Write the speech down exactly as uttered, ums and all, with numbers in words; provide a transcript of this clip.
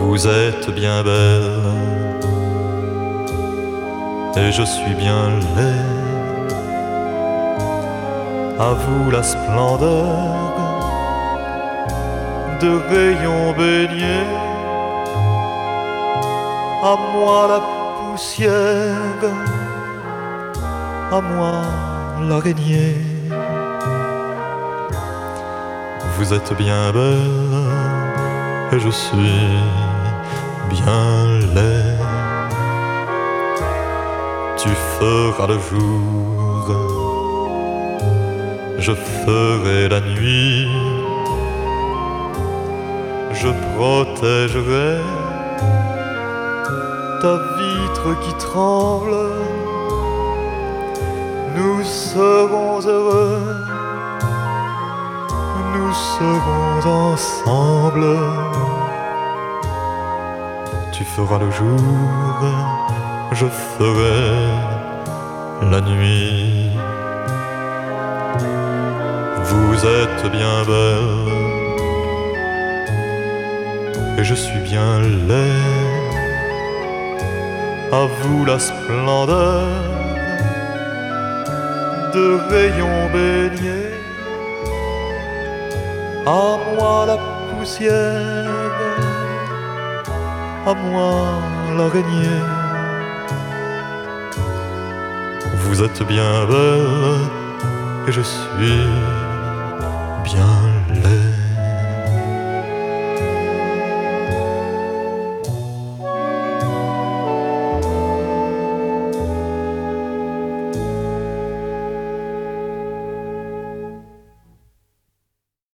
Vous êtes bien belle et je suis bien laid. À vous la splendeur de rayons baignés, à moi la poussière, à moi l'araignée. Vous êtes bien belle et je suis bien laid. Tu feras le jour, je ferai la nuit. Je protégerai ta vitre qui tremble. Nous serons heureux, nous serons ensemble. Tu feras le jour, je ferai la nuit. Vous êtes bien belle et je suis bien laid. À vous la splendeur de rayons baignés, à moi la poussière, à moi l'araignée. Vous êtes bien belle et je suis bien